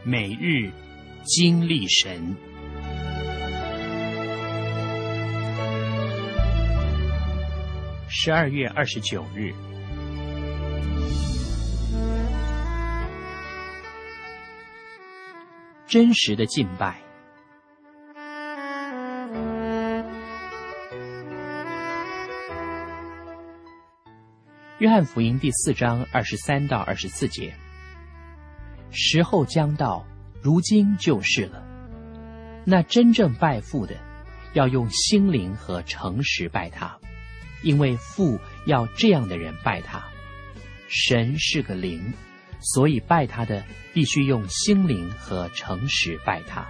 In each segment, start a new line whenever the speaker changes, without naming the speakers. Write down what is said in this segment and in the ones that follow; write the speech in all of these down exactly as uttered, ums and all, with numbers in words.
每日经历神。十二月二十九日，真实的敬拜。约翰福音第四章二十三到二十四节，时候将到，如今就是了。那真正拜父的，要用心灵和诚实拜他，因为父要这样的人拜他。神是个灵，所以拜他的必须用心灵和诚实拜他。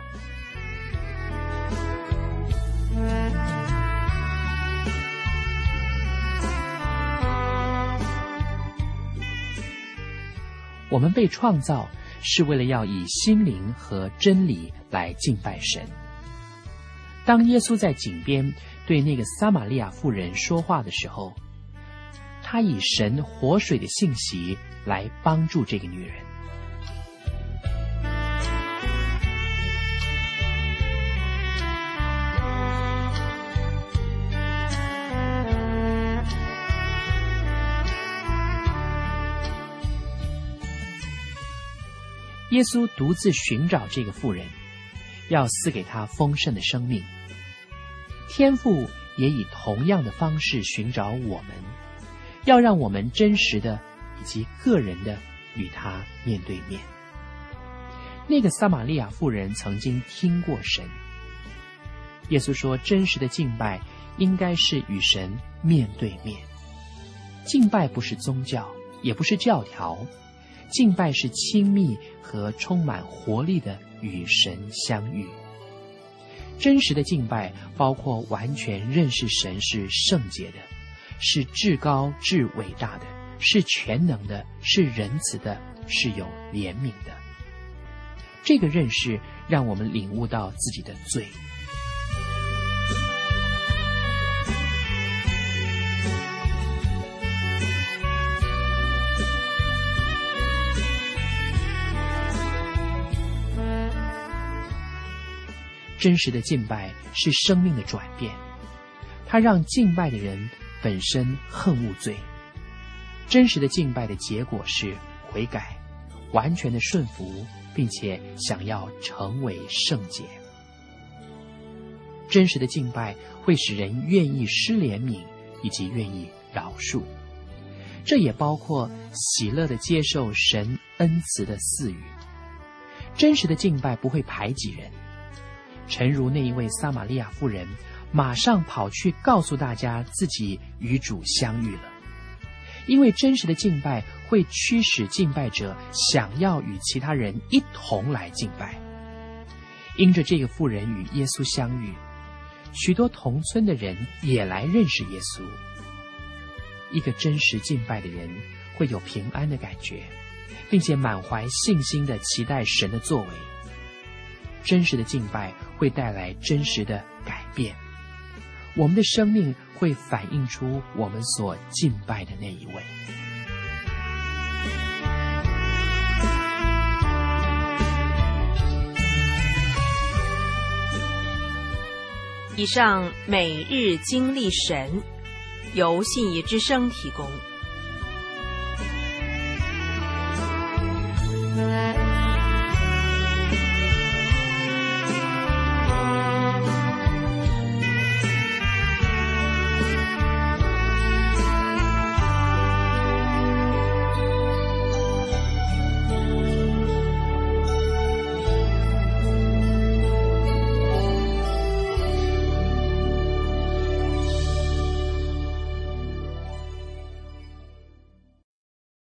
我们被创造是为了要以心灵和真理来敬拜神。当耶稣在井边对那个撒玛利亚妇人说话的时候，他以神活水的信息来帮助这个女人。耶稣独自寻找这个妇人，要赐给她丰盛的生命。天父也以同样的方式寻找我们，要让我们真实的以及个人的与他面对面。那个撒玛利亚妇人曾经听过神。耶稣说，真实的敬拜应该是与神面对面。敬拜不是宗教，也不是教条，敬拜是亲密和充满活力的与神相遇。真实的敬拜包括完全认识神是圣洁的，是至高至伟大的，是全能的，是仁慈的，是有怜悯的。这个认识让我们领悟到自己的罪。真实的敬拜是生命的转变，它让敬拜的人本身恨恶罪。真实的敬拜的结果是悔改，完全的顺服，并且想要成为圣洁。真实的敬拜会使人愿意施怜悯，以及愿意饶恕。这也包括喜乐地接受神恩慈的赐予。真实的敬拜不会排挤人，诚如那一位撒玛利亚妇人马上跑去告诉大家自己与主相遇了。因为真实的敬拜会驱使敬拜者想要与其他人一同来敬拜。因着这个妇人与耶稣相遇，许多同村的人也来认识耶稣。一个真实敬拜的人会有平安的感觉，并且满怀信心地期待神的作为。真实的敬拜会带来真实的改变，我们的生命会反映出我们所敬拜的那一位。
以上每日经历神，由信义之声提供。